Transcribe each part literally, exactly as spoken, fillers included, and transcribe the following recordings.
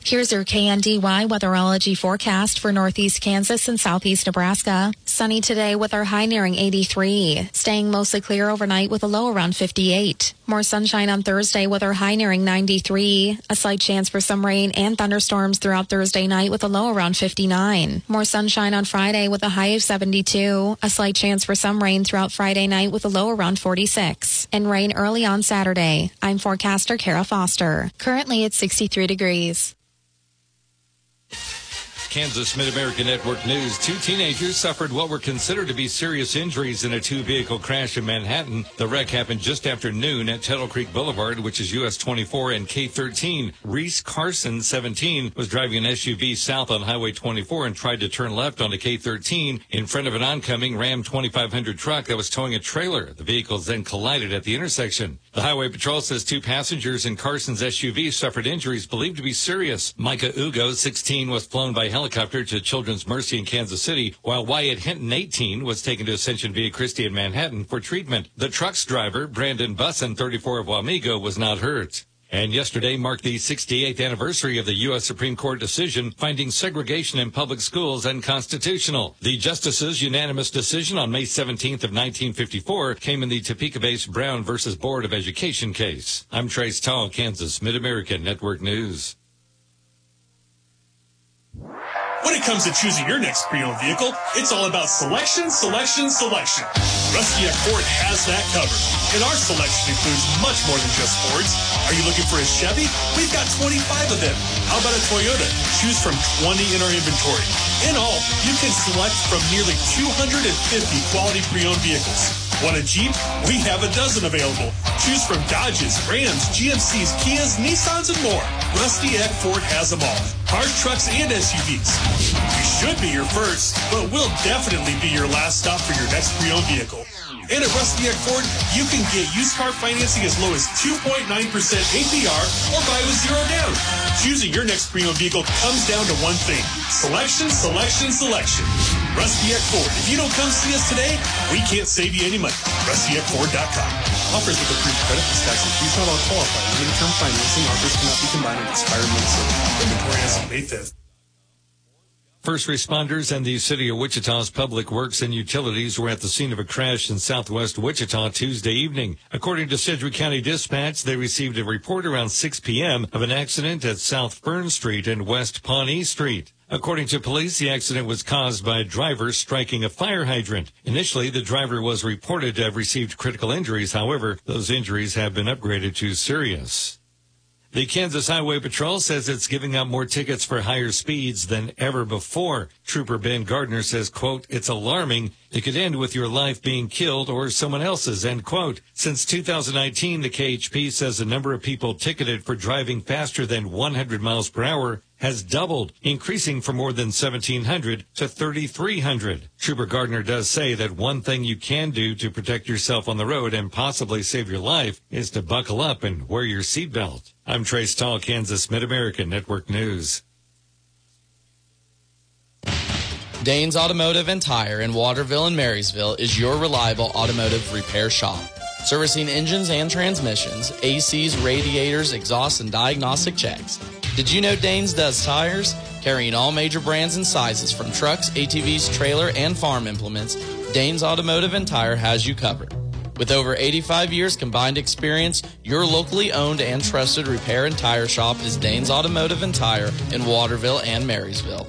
Here's your K N D Y weatherology forecast for northeast Kansas and southeast Nebraska. Sunny today with our high nearing eighty-three. Staying mostly clear overnight with a low around fifty-eight. More sunshine on Thursday with our high nearing ninety-three. A slight chance for some rain and thunderstorms throughout Thursday night with a low around fifty-nine. More sunshine on Friday with a high of seventy-two. A slight chance for some rain throughout Friday night with a low around forty-six. And rain early on Saturday. I'm forecaster Kara Foster. Currently it's sixty-three degrees. Kansas Mid-American Network News. Two teenagers suffered what were considered to be serious injuries in a two-vehicle crash in Manhattan. The wreck happened just after noon at Tuttle Creek Boulevard, which is U S twenty-four and K thirteen. Reese Carson, seventeen, was driving an S U V south on Highway twenty-four and tried to turn left onto K thirteen in front of an oncoming Ram twenty-five hundred truck that was towing a trailer. The vehicles then collided at the intersection. The Highway Patrol says two passengers in Carson's S U V suffered injuries believed to be serious. Micah Ugo, sixteen, was flown by helicopter to Children's Mercy in Kansas City, while Wyatt Hinton, eighteen, was taken to Ascension Via Christi in Manhattan for treatment. The truck's driver, Brandon Bussin, thirty-four, of Wamego, was not hurt. And yesterday marked the sixty-eighth anniversary of the U S Supreme Court decision finding segregation in public schools unconstitutional. The justices' unanimous decision on May seventeenth of nineteen fifty-four came in the Topeka-based Brown versus Board of Education case. I'm Trace Tall, Kansas Mid-American Network News. When it comes to choosing your next pre-owned vehicle, it's all about selection, selection, selection. Rusty Eck Ford has that covered. And our selection includes much more than just Fords. Are you looking for a Chevy? We've got twenty-five of them. How about a Toyota? Choose from twenty in our inventory. In all, you can select from nearly two hundred fifty quality pre-owned vehicles. Want a Jeep? We have a dozen available. Choose from Dodges, Rams, G M Cs, Kias, Nissans, and more. Rusty Eck Ford has them all. Cars, trucks, and S U Vs. We should be your first, but we'll definitely be your last stop for your next pre-owned vehicle. And at Rusty Eck Ford, you can get used car financing as low as two point nine percent A P R or buy with zero down. Choosing your next pre-owned vehicle comes down to one thing. Selection, selection, selection. Rusty Eck Ford. If you don't come see us today, we can't save you any money. Rusty Eck Ford dot com. Offers with approved credit plus tax and fees not all qualify. Limited term financing offers cannot be combined with expired months. Inventory ends on May fifth. First responders and the City of Wichita's Public Works and Utilities were at the scene of a crash in southwest Wichita Tuesday evening. According to Sedgwick County Dispatch, they received a report around six p.m. of an accident at South Fern Street and West Pawnee Street. According to police, the accident was caused by a driver striking a fire hydrant. Initially, the driver was reported to have received critical injuries. However, those injuries have been upgraded to serious. The Kansas Highway Patrol says it's giving out more tickets for higher speeds than ever before. Trooper Ben Gardner says, quote, "It's alarming. It could end with your life being killed or someone else's," end quote. Since two thousand nineteen, the K H P says the number of people ticketed for driving faster than one hundred miles per hour has doubled, increasing from more than seventeen hundred to thirty-three hundred. Trooper Gardner does say that one thing you can do to protect yourself on the road and possibly save your life is to buckle up and wear your seatbelt. I'm Trace Tall, Kansas Mid-American Network News. Danes Automotive and Tire in Waterville and Marysville is your reliable automotive repair shop. Servicing engines and transmissions, A Cs, radiators, exhausts, and diagnostic checks. Did you know Danes does tires? Carrying all major brands and sizes from trucks, A T Vs, trailer, and farm implements, Danes Automotive and Tire has you covered. With over eighty-five years combined experience, your locally owned and trusted repair and tire shop is Danes Automotive and Tire in Waterville and Marysville.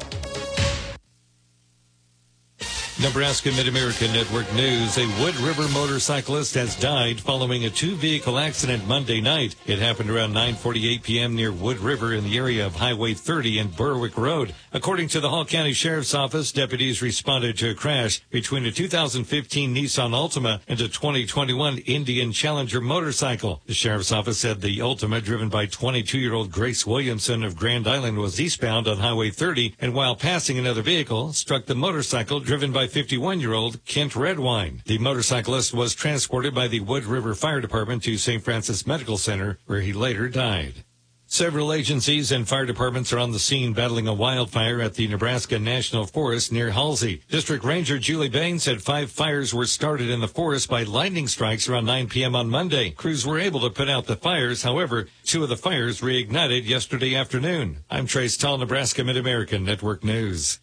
Nebraska Mid-American Network News. A Wood River motorcyclist has died following a two-vehicle accident Monday night. It happened around nine forty-eight p.m. near Wood River in the area of Highway thirty and Berwick Road. According to the Hall County Sheriff's Office, deputies responded to a crash between a two thousand fifteen Nissan Altima and a twenty twenty-one Indian Challenger motorcycle. The Sheriff's Office said the Altima, driven by twenty-two-year-old Grace Williamson of Grand Island, was eastbound on Highway thirty and while passing another vehicle, struck the motorcycle driven by fifty-one-year-old Kent Redwine. The motorcyclist was transported by the Wood River Fire Department to Saint Francis Medical Center, where he later died. Several agencies and fire departments are on the scene battling a wildfire at the Nebraska National Forest near Halsey. District Ranger Julie Bain said five fires were started in the forest by lightning strikes around nine p.m. on Monday. Crews were able to put out the fires. However, two of the fires reignited yesterday afternoon. I'm Trace Tall, Nebraska Mid-American Network News.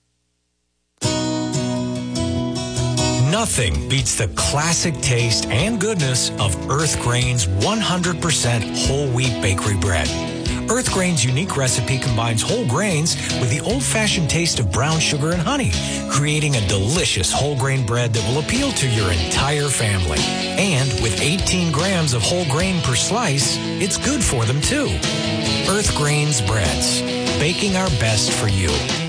Nothing beats the classic taste and goodness of Earth Grain's one hundred percent whole wheat bakery bread. Earth Grain's unique recipe combines whole grains with the old-fashioned taste of brown sugar and honey, creating a delicious whole grain bread that will appeal to your entire family. And with eighteen grams of whole grain per slice, it's good for them too. Earth Grain's breads, baking our best for you.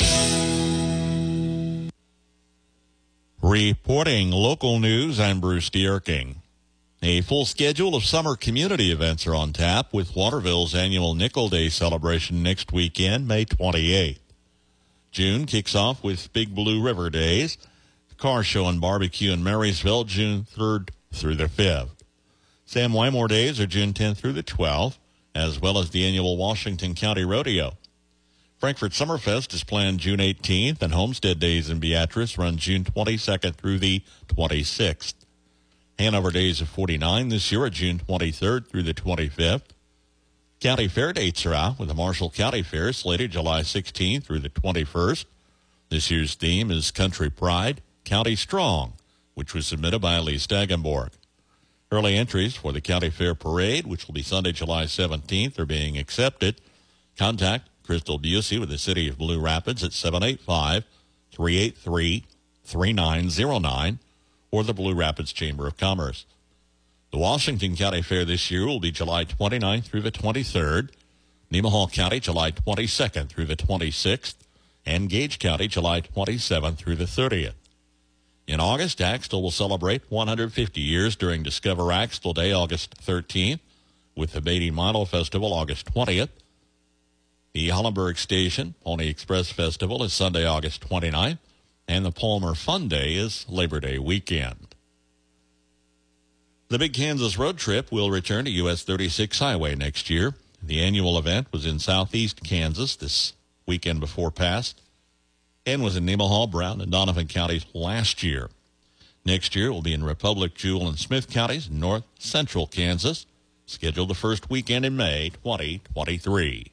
Reporting local news, I'm Bruce Dierking. A full schedule of summer community events are on tap with Waterville's annual Nickel Day celebration next weekend, May twenty-eighth. June kicks off with Big Blue River Days, car show and barbecue in Marysville, June third through the fifth. Sam Wymore Days are June tenth through the twelfth, as well as the annual Washington County Rodeo. Frankfort Summerfest is planned June eighteenth, and Homestead Days in Beatrice run June twenty-second through the twenty-sixth. Hanover Days of forty-nine this year are June twenty-third through the twenty-fifth. County Fair dates are out with the Marshall County Fair slated July sixteenth through the twenty-first. This year's theme is Country Pride, County Strong, which was submitted by Lee Stagenborg. Early entries for the County Fair Parade, which will be Sunday, July seventeenth, are being accepted. Contact Crystal Busey with the City of Blue Rapids at seven eight five, three eight three, three nine zero nine or the Blue Rapids Chamber of Commerce. The Washington County Fair this year will be July twenty-ninth through the twenty-third, Nemaha County July twenty-second through the twenty-sixth, and Gage County July twenty-seventh through the thirtieth. In August, Axtell will celebrate one hundred fifty years during Discover Axtell Day, August thirteenth, with the Beatty Milo Festival August twentieth. The Hollenberg Station Pony Express Festival is Sunday, August twenty-ninth, and the Palmer Fun Day is Labor Day weekend. The Big Kansas Road Trip will return to U S thirty-six Highway next year. The annual event was in southeast Kansas this weekend before past and was in Nemaha, Brown, and Donovan counties last year. Next year it will be in Republic, Jewell, and Smith counties, north central Kansas, scheduled the first weekend in May twenty twenty-three.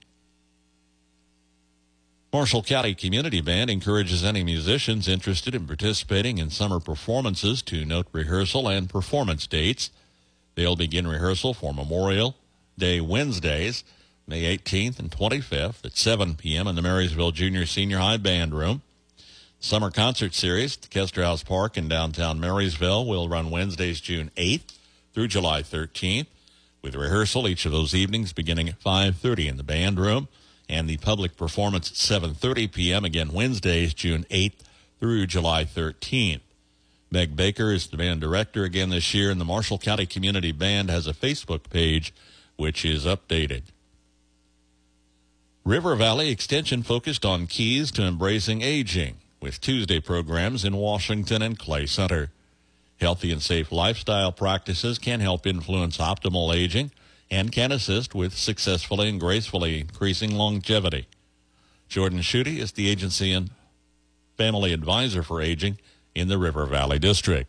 Marshall County Community Band encourages any musicians interested in participating in summer performances to note rehearsal and performance dates. They'll begin rehearsal for Memorial Day Wednesdays, May eighteenth and twenty-fifth at seven p.m. in the Marysville Junior Senior High Band Room. Summer concert series at Kester House Park in downtown Marysville will run Wednesdays, June eighth through July thirteenth, with rehearsal each of those evenings beginning at five thirty in the band room, and the public performance at seven thirty p.m. again Wednesdays, June eighth through July thirteenth. Meg Baker is the band director again this year, and the Marshall County Community Band has a Facebook page which is updated. River Valley Extension focused on keys to embracing aging with Tuesday programs in Washington and Clay Center. Healthy and safe lifestyle practices can help influence optimal aging and can assist with successfully and gracefully increasing longevity. Jordan Schutte is the agency and family advisor for aging in the River Valley District.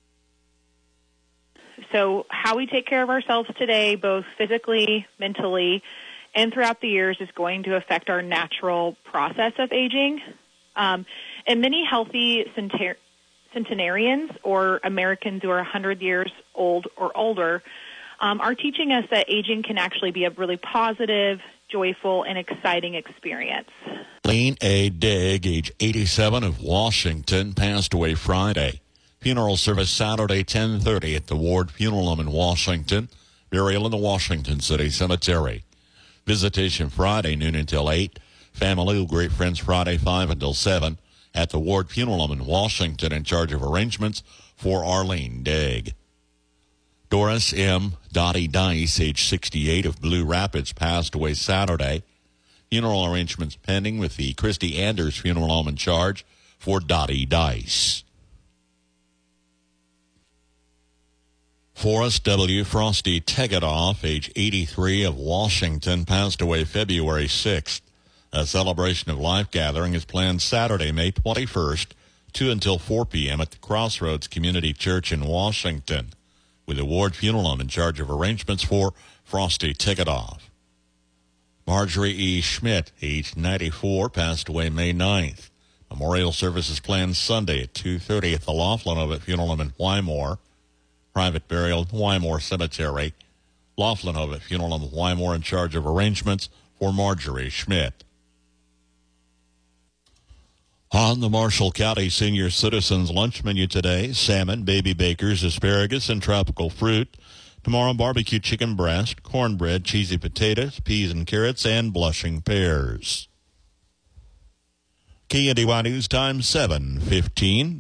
So how we take care of ourselves today, both physically, mentally, and throughout the years, is going to affect our natural process of aging. Um, and many healthy centar- centenarians or Americans who are one hundred years old or older Um, are teaching us that aging can actually be a really positive, joyful, and exciting experience. Lean A. Digg, age eighty-seven, of Washington, passed away Friday. Funeral service Saturday, ten thirty at the Ward Funeral Home in Washington. Burial in the Washington City Cemetery. Visitation Friday, noon until eight. Family with great friends Friday, five until seven at the Ward Funeral Home in Washington, in charge of arrangements for Arlene Digg. Doris M. Dottie Dice, age sixty-eight, of Blue Rapids, passed away Saturday. Funeral arrangements pending with the Christy Anders Funeral Home in charge for Dottie Dice. Forrest W. Frosty Tegedoff, age eighty-three, of Washington, passed away February sixth. A celebration of life gathering is planned Saturday, May twenty-first, two until four p.m. at the Crossroads Community Church in Washington, with a Ward Funeral Home in charge of arrangements for Frosty Tegedoff. Marjorie E. Schmidt, age ninety-four, passed away May ninth. Memorial service is planned Sunday at two thirty at the Laughlin Ovitt Funeral Home in Wymore. Private burial at Wymore Cemetery. Laughlin Ovitt Funeral Home in Wymore in charge of arrangements for Marjorie Schmidt. On the Marshall County Senior Citizens lunch menu today, salmon, baby bakers, asparagus, and tropical fruit. Tomorrow, barbecue chicken breast, cornbread, cheesy potatoes, peas and carrots, and blushing pears. K N D Y News Time, seven fifteen.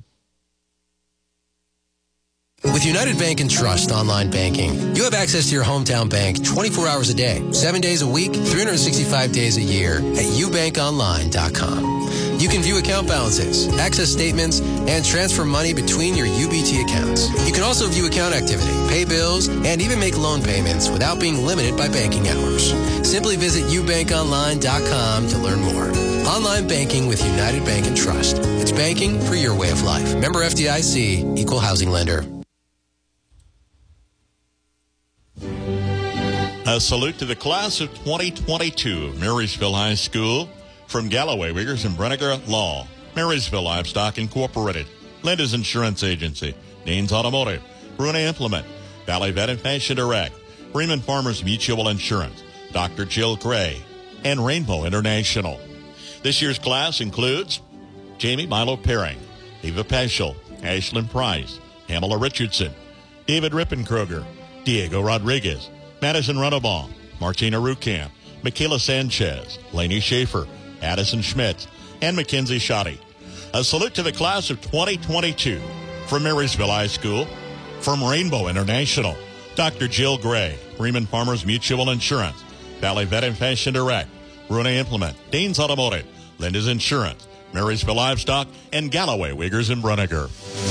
With United Bank and Trust online banking, you have access to your hometown bank twenty-four hours a day, seven days a week, three hundred sixty-five days a year at u bank online dot com. You can view account balances, access statements, and transfer money between your U B T accounts. You can also view account activity, pay bills, and even make loan payments without being limited by banking hours. Simply visit u bank online dot com to learn more. Online banking with United Bank and Trust. It's banking for your way of life. Member F D I C, Equal Housing Lender. A salute to the class of twenty twenty-two of Marysville High School from Galloway, Wiggers, and Brenniger Law, Marysville Livestock Incorporated, Linda's Insurance Agency, Danes Automotive, Bruna Implement, Valley Vet and Fashion Direct, Freeman Farmers Mutual Insurance, Doctor Jill Gray, and Rainbow International. This year's class includes Jamie Milo Perring, Eva Peschel, Ashlyn Price, Pamela Richardson, David Rippenkroger, Diego Rodriguez, Madison Runabaugh, Martina Rukamp, Michaela Sanchez, Lainey Schaefer, Addison Schmitz, and Mackenzie Shoddy. A salute to the class of twenty twenty-two from Marysville High School, from Rainbow International, Doctor Jill Gray, Freeman Farmers Mutual Insurance, Valley Vet and Fashion Direct, Bruna Implement, Danes Automotive, Linda's Insurance, Marysville Livestock, and Galloway, Wiggers, and Bruniger.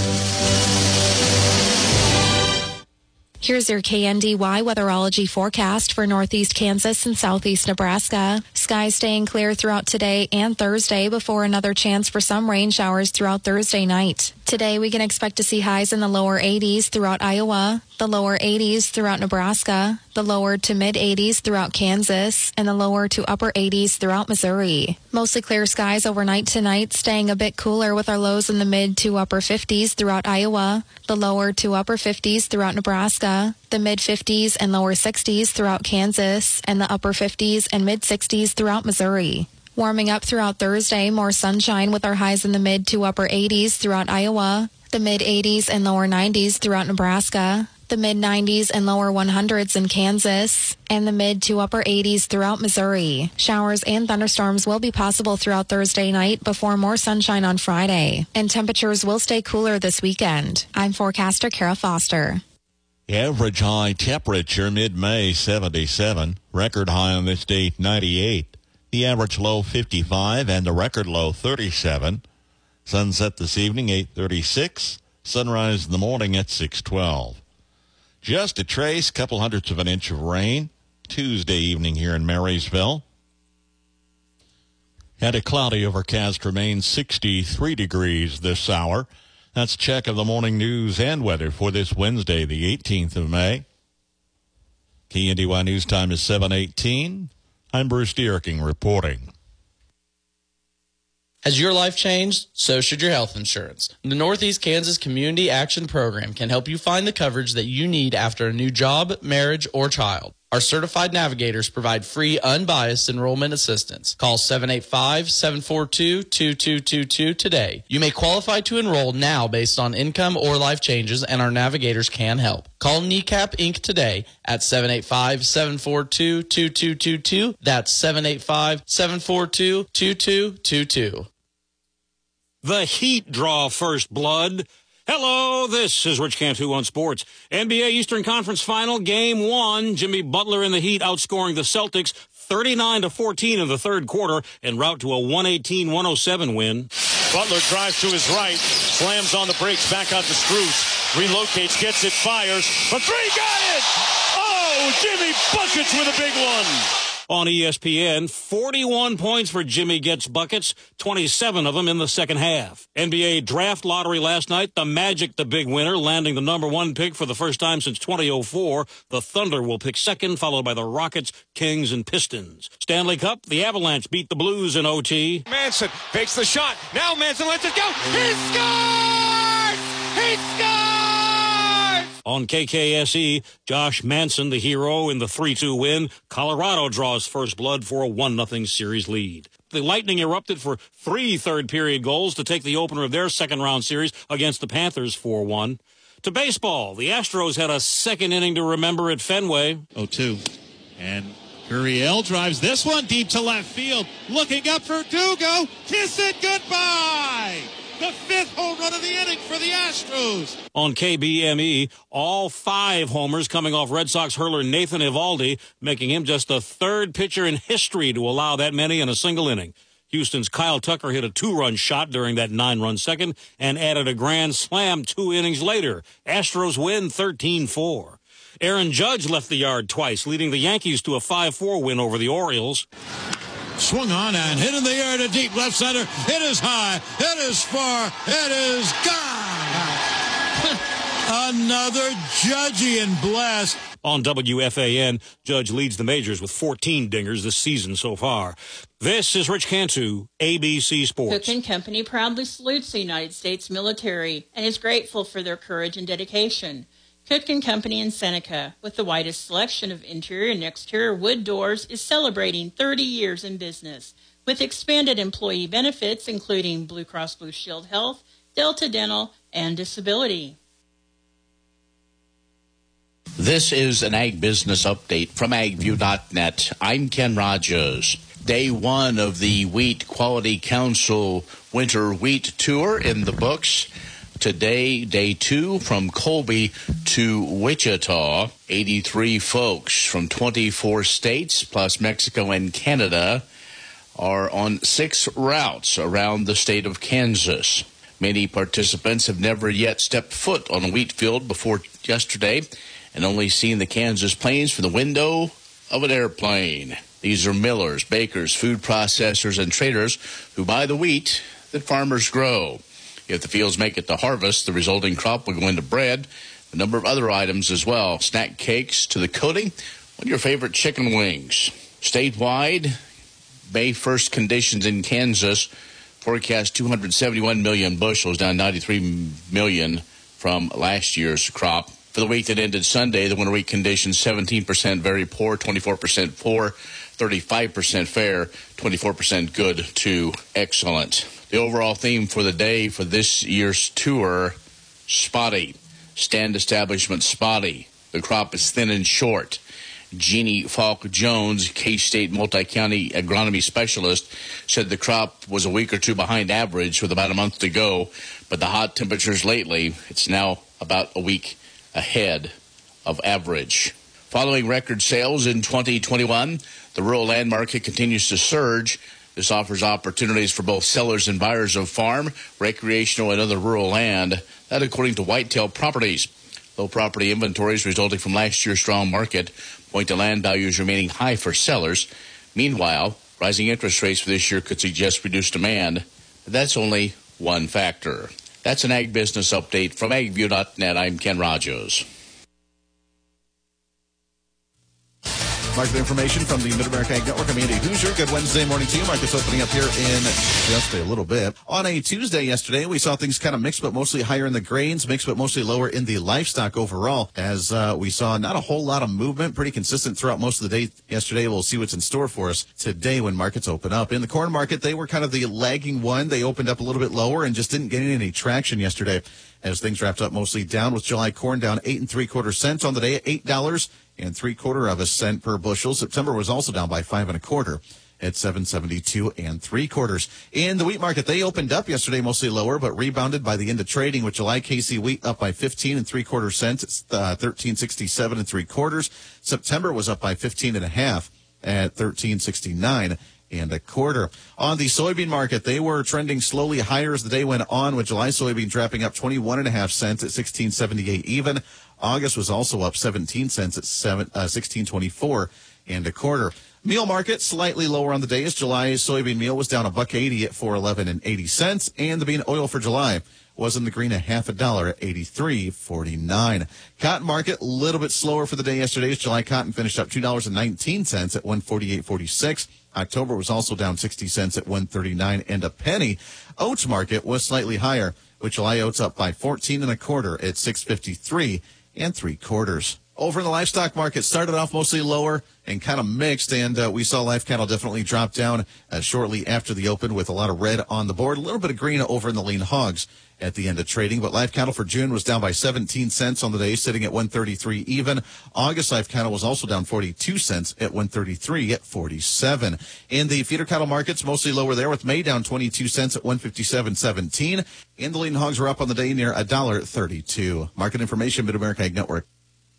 Here's your K N D Y weatherology forecast for northeast Kansas and southeast Nebraska. Skies staying clear throughout today and Thursday before another chance for some rain showers throughout Thursday night. Today we can expect to see highs in the lower eighties throughout Iowa, the lower eighties throughout Nebraska, the lower to mid eighties throughout Kansas, and the lower to upper eighties throughout Missouri. Mostly clear skies overnight tonight, staying a bit cooler with our lows in the mid to upper fifties throughout Iowa, the lower to upper fifties throughout Nebraska, the mid fifties and lower sixties throughout Kansas, and the upper fifties and mid sixties throughout Missouri. Warming up throughout Thursday, more sunshine with our highs in the mid to upper eighties throughout Iowa, the mid eighties and lower nineties throughout Nebraska, the mid nineties and lower hundreds in Kansas, and the mid to upper eighties throughout Missouri. Showers and thunderstorms will be possible throughout Thursday night before more sunshine on Friday, and temperatures will stay cooler this weekend. I'm forecaster Kara Foster. Average high temperature mid-May seventy-seven, record high on this date ninety-eight. The average low fifty-five and the record low thirty-seven. Sunset this evening eight thirty-six. Sunrise in the morning at six twelve. Just a trace, couple hundredths of an inch of rain Tuesday evening here in Marysville. And a cloudy overcast remains sixty-three degrees this hour. That's a check of the morning news and weather for this Wednesday, the eighteenth of May. K N D Y News Time is seven eighteen. I'm Bruce Dierking reporting. Has your life changed? So should your health insurance. The Northeast Kansas Community Action Program can help you find the coverage that you need after a new job, marriage, or child. Our certified navigators provide free, unbiased enrollment assistance. Call seven eight five, seven four two, two two two two today. You may qualify to enroll now based on income or life changes, and our navigators can help. Call Kneecap Incorporated today at seven eight five, seven four two, two two two two. That's seven eight five, seven four two, two two two two. The Heat draw first blood. Hello, this is Rich Cantu on Sports. N B A Eastern Conference Final, Game one. Jimmy Butler and the Heat outscoring the Celtics thirty-nine to fourteen in the third quarter en route to a one eighteen one oh seven win. Butler drives to his right, slams on the brakes, back out to Strus. Relocates, gets it, fires. For three, got it! Oh, Jimmy Buckets with a big one. On E S P N, forty-one points for Jimmy Gets Buckets, twenty-seven of them in the second half. N B A draft lottery last night, the Magic the big winner, landing the number one pick for the first time since twenty oh four. The Thunder will pick second, followed by the Rockets, Kings, and Pistons. Stanley Cup, the Avalanche beat the Blues in O T. Manson fakes the shot. Now Manson lets it go. He scores! He scores! On K K S E, Josh Manson, the hero in the three two win. Colorado draws first blood for a one nothing series lead. The Lightning erupted for three third-period goals to take the opener of their second-round series against the Panthers four one. To baseball, the Astros had a second inning to remember at Fenway. oh two. And Gurriel drives this one deep to left field. Looking up for Dugo. Kiss it goodbye! The fifth home run of the inning for the Astros. On K B M E, all five homers coming off Red Sox hurler Nathan Eovaldi, making him just the third pitcher in history to allow that many in a single inning. Houston's Kyle Tucker hit a two-run shot during that nine-run second and added a grand slam two innings later. Astros win thirteen four. Aaron Judge left the yard twice, leading the Yankees to a five four win over the Orioles. Swung on and hit in the air to deep left center. It is high. It is far. It is gone. Another Judgian blast. On W F A N, Judge leads the majors with fourteen dingers this season so far. This is Rich Cantu, A B C Sports. Cook and Company proudly salutes the United States military and is grateful for their courage and dedication. Cook and Company in Seneca, with the widest selection of interior and exterior wood doors, is celebrating thirty years in business, with expanded employee benefits including Blue Cross Blue Shield Health, Delta Dental, and Disability. This is an Ag Business Update from ag view dot net. I'm Ken Rogers. Day one of the Wheat Quality Council Winter Wheat Tour in the books. Today, day two, from Colby to Wichita. eighty-three folks from twenty-four states, plus Mexico and Canada, are on six routes around the state of Kansas. Many participants have never yet stepped foot on a wheat field before yesterday and only seen the Kansas plains from the window of an airplane. These are millers, bakers, food processors, and traders who buy the wheat that farmers grow. If the fields make it to harvest, the resulting crop will go into bread, a number of other items as well, snack cakes to the coating on your favorite chicken wings. Statewide, May first conditions in Kansas forecast two hundred seventy-one million bushels, down ninety-three million from last year's crop. For the week that ended Sunday, the winter wheat conditions seventeen percent very poor, twenty-four percent poor, thirty-five percent fair, twenty-four percent good to excellent. The overall theme for the day for this year's tour, spotty. Stand establishment spotty. The crop is thin and short. Jeannie Falk-Jones, K-State multi-county agronomy specialist, said the crop was a week or two behind average with about a month to go, but the hot temperatures lately, it's now about a week ahead of average. Following record sales in twenty twenty-one, the rural land market continues to surge. This offers opportunities for both sellers and buyers of farm, recreational, and other rural land. That according to Whitetail Properties. Low property inventories resulting from last year's strong market point to land values remaining high for sellers. Meanwhile, rising interest rates for this year could suggest reduced demand. But that's only one factor. That's an Ag Business Update from ag view dot net. I'm Ken Rogers. Market information from the Mid-America Ag Network. I'm Andy Hoosier. Good Wednesday morning to you. Markets opening up here in just a little bit. On a Tuesday yesterday, we saw things kind of mixed, but mostly higher in the grains, mixed, but mostly lower in the livestock overall, as uh, we saw not a whole lot of movement, pretty consistent throughout most of the day yesterday. We'll see what's in store for us today when markets open up. In the corn market, they were kind of the lagging one. They opened up a little bit lower and just didn't get any traction yesterday, as things wrapped up mostly down, with July corn down eight and three quarter cents on the day at eight dollars and three quarter of a cent per bushel. September was also down by five and a quarter at seven seventy-two and three quarters. In the wheat market, they opened up yesterday mostly lower, but rebounded by the end of trading, with July K C wheat up by fifteen and three quarter cents. It's uh, thirteen sixty-seven and three quarters. September was up by fifteen and a half at thirteen sixty-nine and a quarter. On the soybean market, they were trending slowly higher as the day went on, with July soybean dropping up twenty-one and a half cents at sixteen seventy-eight even. August was also up seventeen cents at seven, uh, sixteen twenty-four and a quarter. Meal market slightly lower on the day as July soybean meal was down a buck eighty at four eleven and eighty cents, and the bean oil for July was in the green a half a dollar at eighty-three forty-nine. Cotton market a little bit slower for the day yesterday as July cotton finished up two dollars and nineteen cents at one forty-eight forty-six. October was also down sixty cents at one thirty-nine and a penny. Oats market was slightly higher, with July oats up by fourteen and a quarter at six fifty-three and three quarters. Over in the livestock market, started off mostly lower and kind of mixed, and uh, we saw live cattle definitely drop down uh, shortly after the open with a lot of red on the board. A little bit of green over in the lean hogs at the end of trading, but live cattle for June was down by seventeen cents on the day, sitting at one thirty-three even. August live cattle was also down forty-two cents at one thirty-three at forty-seven. In the feeder cattle markets, mostly lower there, with May down twenty-two cents at one fifty-seven seventeen, and the lean hogs were up on the day near one dollar thirty-two. Market information, Mid-America Ag Network.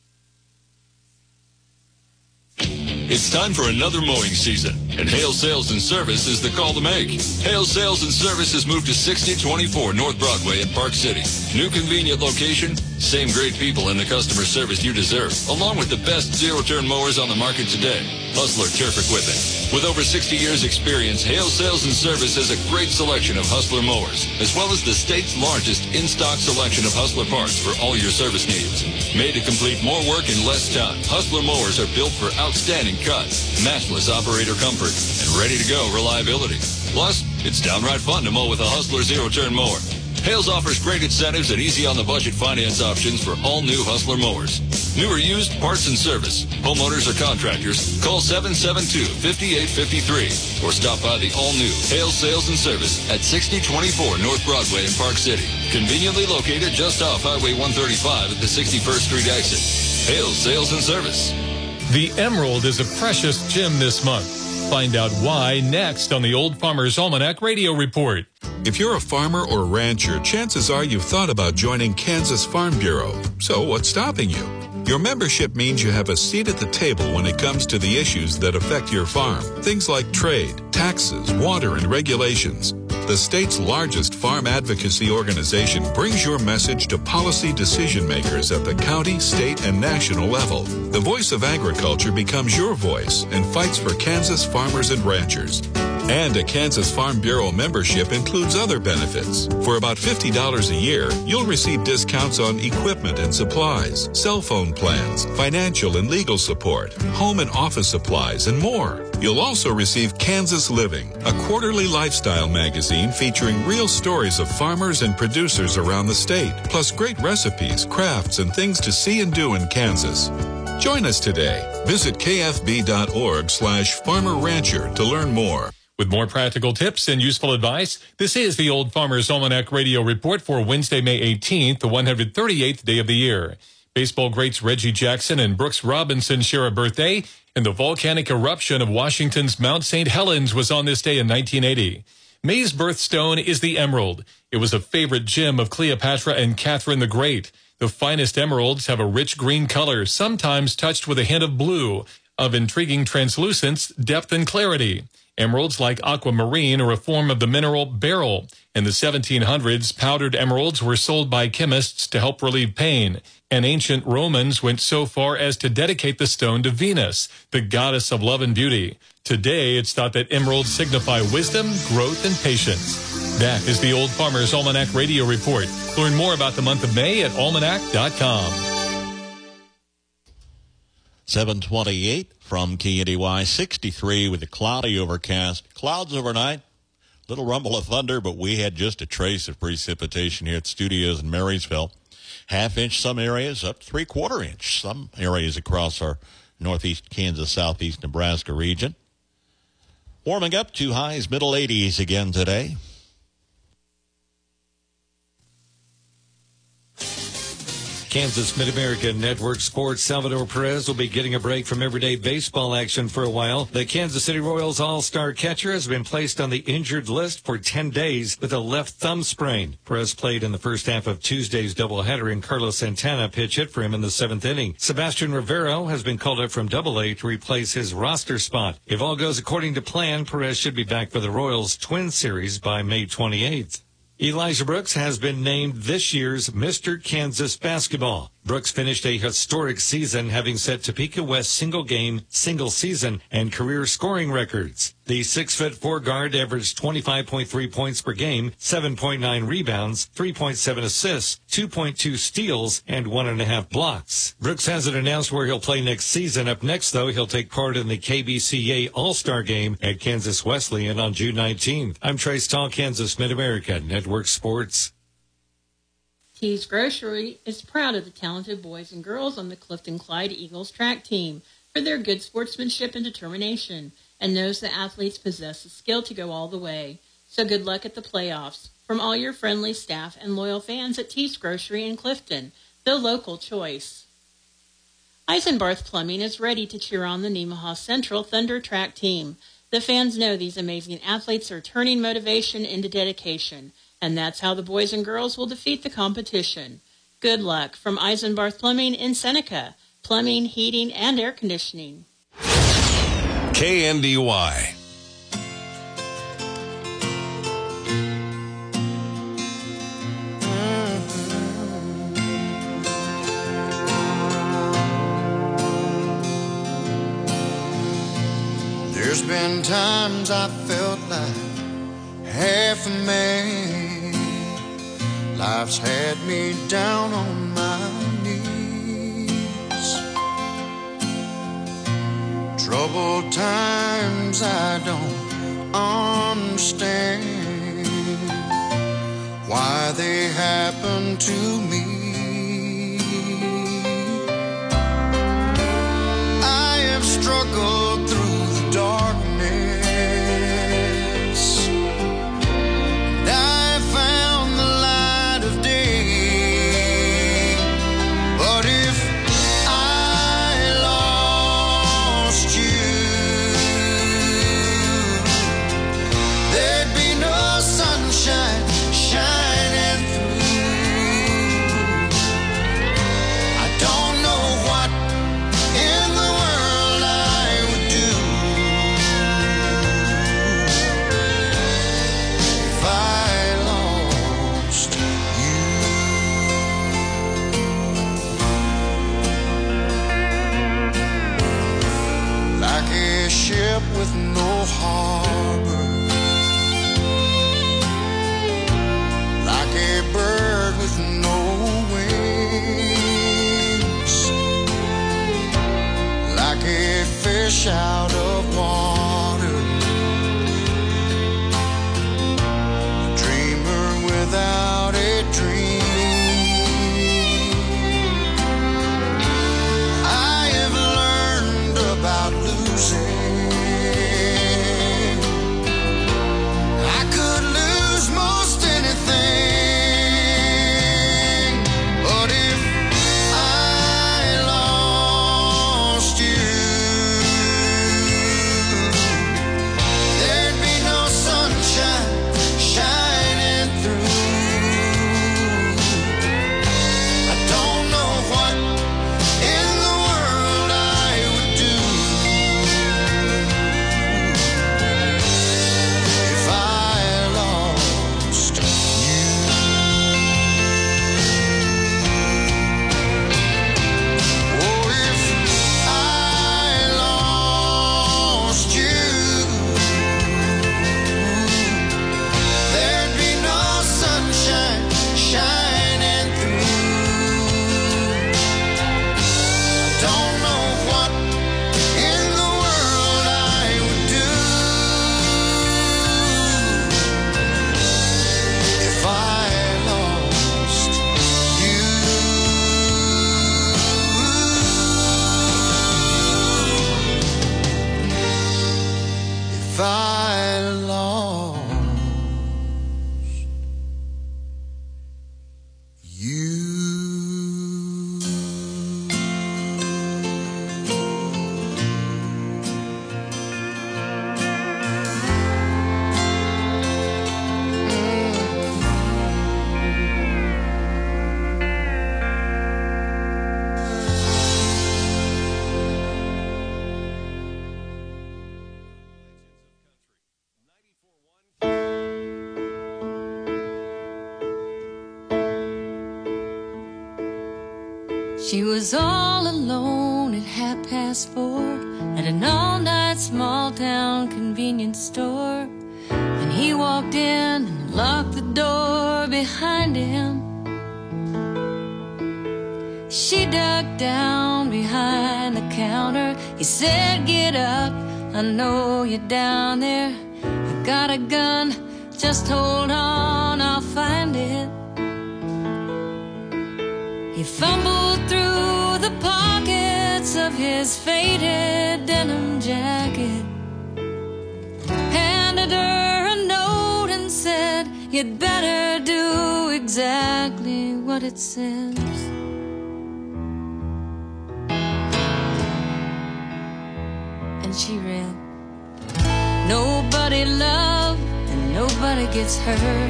It's time for another mowing season, and Hale Sales and Service is the call to make. Hale Sales and Service has moved to sixty twenty-four North Broadway in Park City. New convenient location, same great people and the customer service you deserve, along with the best zero-turn mowers on the market today. Hustler Turf Equipment. With over sixty years experience, Hale Sales and Service has a great selection of Hustler mowers, as well as the state's largest in-stock selection of Hustler parts for all your service needs. Made to complete more work in less time, Hustler mowers are built for outstanding cuts, matchless operator comfort, and ready to go reliability. Plus, it's downright fun to mow with a Hustler zero-turn mower. Hales offers great incentives and easy-on-the-budget finance options for all new Hustler mowers. New or used, parts and service. Homeowners or contractors, call seven seven two, five eight five three or stop by the all-new Hales Sales and Service at sixty twenty-four North Broadway in Park City. Conveniently located just off Highway one thirty-five at the sixty-first Street exit. Hales Sales and Service. The Emerald is a precious gem this month. Find out why next on the Old Farmer's Almanac Radio Report. If you're a farmer or rancher, chances are you've thought about joining Kansas Farm Bureau. So what's stopping you? Your membership means you have a seat at the table when it comes to the issues that affect your farm. Things like trade, taxes, water, and regulations. The state's largest farm advocacy organization brings your message to policy decision makers at the county, state, and national level. The voice of agriculture becomes your voice and fights for Kansas farmers and ranchers. And a Kansas Farm Bureau membership includes other benefits. For about fifty dollars a year, you'll receive discounts on equipment and supplies, cell phone plans, financial and legal support, home and office supplies, and more. You'll also receive Kansas Living, a quarterly lifestyle magazine featuring real stories of farmers and producers around the state, plus great recipes, crafts, and things to see and do in Kansas. Join us today. Visit kfb.org slash farmer rancher to learn more. With more practical tips and useful advice, this is the Old Farmer's Almanac Radio Report for Wednesday, May eighteenth, the one hundred thirty-eighth day of the year. Baseball greats Reggie Jackson and Brooks Robinson share a birthday, and the volcanic eruption of Washington's Mount Saint Helens was on this day in nineteen eighty. May's birthstone is the emerald. It was a favorite gem of Cleopatra and Catherine the Great. The finest emeralds have a rich green color, sometimes touched with a hint of blue, of intriguing translucence, depth, and clarity. Emeralds like aquamarine are a form of the mineral beryl. In the seventeen hundreds, powdered emeralds were sold by chemists to help relieve pain, and ancient Romans went so far as to dedicate the stone to Venus, the goddess of love and beauty. Today, it's thought that emeralds signify wisdom, growth, and patience. That is the Old Farmer's Almanac Radio Report. Learn more about the month of May at almanac dot com. seven twenty-eight from K N D Y, sixty-three with a cloudy overcast. Clouds overnight. Little rumble of thunder, but we had just a trace of precipitation here at studios in Marysville. Half inch some areas, up to three-quarter inch some areas across our northeast Kansas, southeast Nebraska region. Warming up to highs, middle eighties again today. Kansas Mid-America Network Sports. Salvador Perez will be getting a break from everyday baseball action for a while. The Kansas City Royals all-star catcher has been placed on the injured list for ten days with a left thumb sprain. Perez played in the first half of Tuesday's doubleheader, and Carlos Santana pitch hit for him in the seventh inning. Sebastian Rivero has been called up from Double A to replace his roster spot. If all goes according to plan, Perez should be back for the Royals Twin Series by May twenty-eighth. Elijah Brooks has been named this year's Mister Kansas Basketball. Brooks finished a historic season, having set Topeka West single-game, single-season, and career scoring records. The six foot four guard averaged twenty-five point three points per game, seven point nine rebounds, three point seven assists, two point two steals, and one and a half blocks. Brooks hasn't announced where he'll play next season. Up next, though, he'll take part in the K B C A All-Star Game at Kansas Wesleyan on June nineteenth. I'm Trey Stahl, Kansas Mid-America Network Sports. Tees Grocery is proud of the talented boys and girls on the Clifton Clyde Eagles track team for their good sportsmanship and determination, and knows that athletes possess the skill to go all the way. So good luck at the playoffs. From all your friendly staff and loyal fans at Tees Grocery in Clifton, the local choice. Eisenbarth Plumbing is ready to cheer on the Nemaha Central Thunder track team. The fans know these amazing athletes are turning motivation into dedication, and that's how the boys and girls will defeat the competition. Good luck from Eisenbarth Plumbing in Seneca. Plumbing, heating, and air conditioning. K N D Y. There's been times I felt like half a man. Life's had me down on my knees. Troubled times I don't understand why they happen to me. I have struggled through the darkness. With no harbor, like a bird with no wings, like a fish out of water, a dreamer without a dream. I have learned about losing. You She was all alone at half past four at an all-night small-town convenience store. And he walked in and locked the door behind him. She ducked down behind the counter. He said, "Get up, I know you're down there. I got a gun, just hold on, I'll find it." He fumbled through the pockets of his faded denim jacket, handed her a note and said, "You'd better do exactly what it says." And she read, "Nobody loved and nobody gets hurt."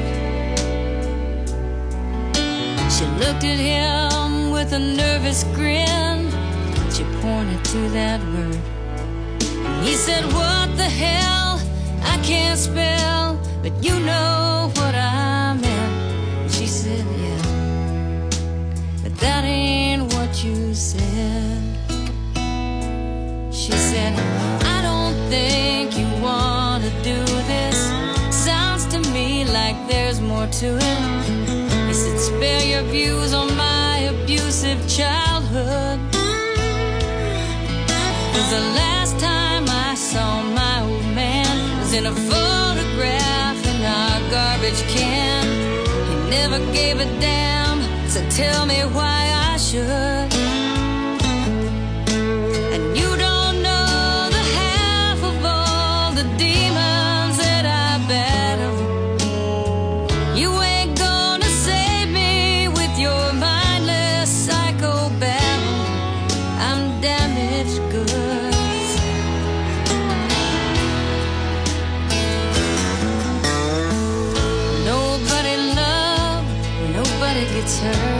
She looked at him with a nervous grin. She pointed to that word. And he said, "What the hell? I can't spell, but you know what I meant." And she said, "Yeah, but that ain't what you said." She said, "I don't think you want to do this. Sounds to me like there's more to it." He said, "Spare your views on my abusive childhood. 'Cause the last time I saw my old man was in a photograph in our garbage can. He never gave a damn, so tell me why I should." And you don't know the half of all the demons that I battle. You ain't gonna save me with your mindless psycho babble. I'm damaged goods. Nobody loved, nobody gets hurt.